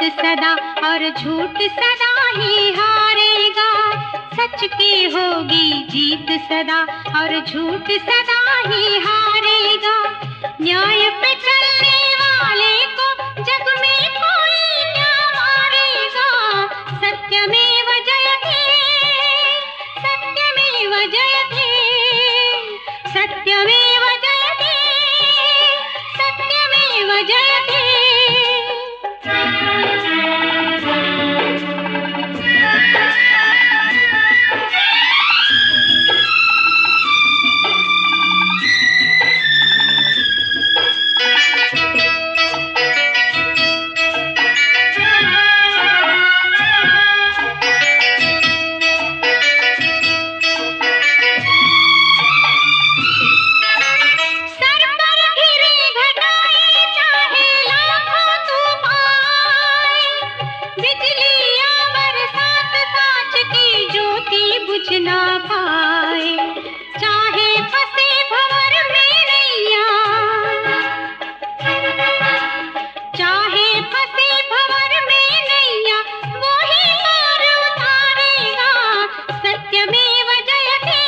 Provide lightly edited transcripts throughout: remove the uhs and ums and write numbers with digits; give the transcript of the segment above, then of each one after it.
सदा और झूठ सदा ही हारेगा। सच की होगी जीत सदा और झूठ सदा ही हारेगा। न्याय पे चलने वाले को जग में कोई क्या मारेगा। सत्यमेव जयते, सत्यमेव जयते, सत्यमेव जयते, सत्यमेव जयते। ना पाए चाहे फंसे भंवर में नैया, चाहे फंसे भंवर में नैया, वो ही पार उतारेगा। सत्यमेव जयते,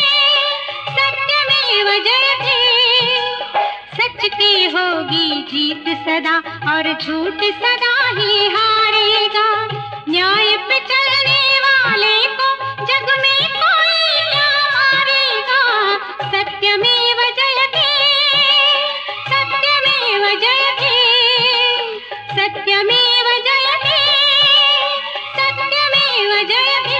सत्यमेव जयते। सच की होगी जीत सदा और झूठ सदा ही हारेगा। न्याय पे चलने वाले को जग में कोई क्या मारेगा। सत्यमेव जयते, सत्यमेव जयते, सत्यमेव जयते, सत्यमेव जयते।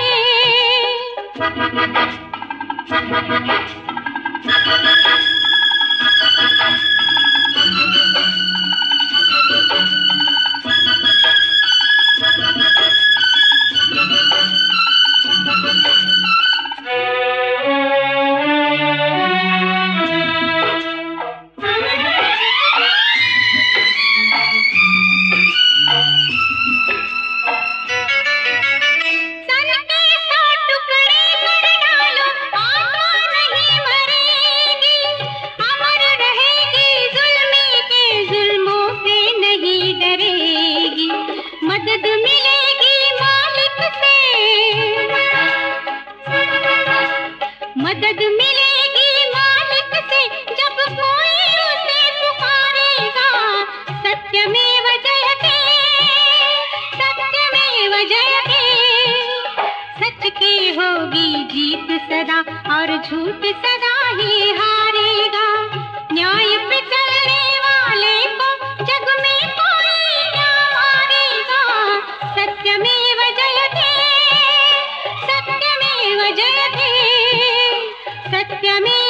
मदद मिलेगी मालिक से, मदद मिलेगी मालिक से, जब कोई उसे पुकारेगा। सत्यमेव जयते, सत्यमेव जयते। सच की होगी जीत सदा और झूठ सदा ही हारेगा। न्याय पे चलने वाले को जग में कोई क्या मारेगा। सत्यमेव जयते, सत्यमेव जयते, सत्यमेव